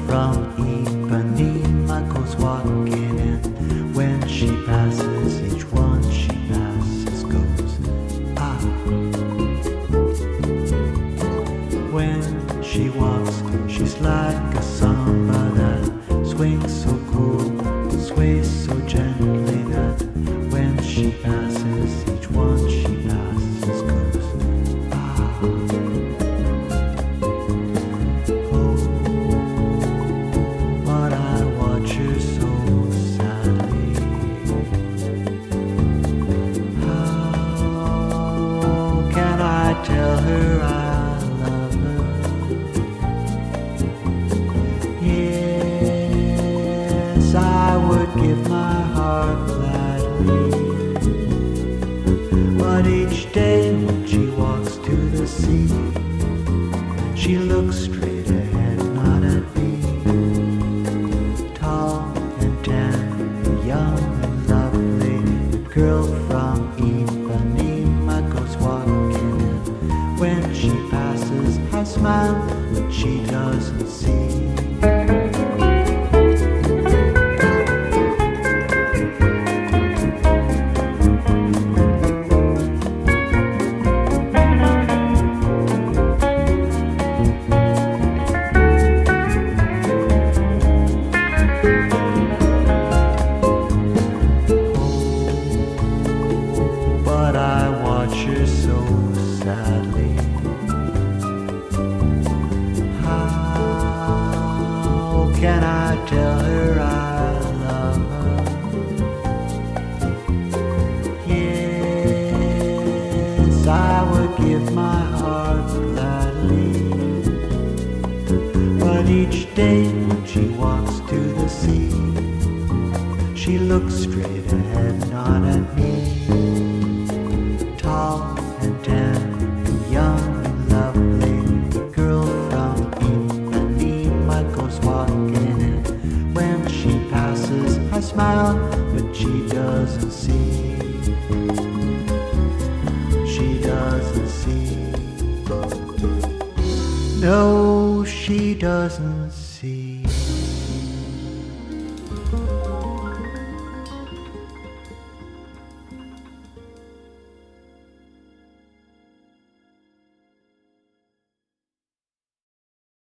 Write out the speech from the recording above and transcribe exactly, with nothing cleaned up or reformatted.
from Ipanema goes walking in. When she passes, each one she passes goes, ah. When she walks, she's like a samba that swings so cool, sways so gently that when she passes, each one she passes goes, ah. Oh, but I watch her so sadly. How can I tell her I love her? Yes, I would give my heart gladly. But each day when she walks to the sea, she looks straight ahead, not at me. Tall and tan, young and lovely, the girl from Ipanema goes walking in. When she passes, I smile, but she doesn't see. But I watch her so sadly. How can I tell her I love her? Yes, I would give my heart gladly. But each day when she walks to the sea, she looks straight ahead, not at me. Tall and tan, young and lovely, the girl from Ipanema goes walking in. When she passes, I smile, but she doesn't see. She doesn't see. No, she doesn't see.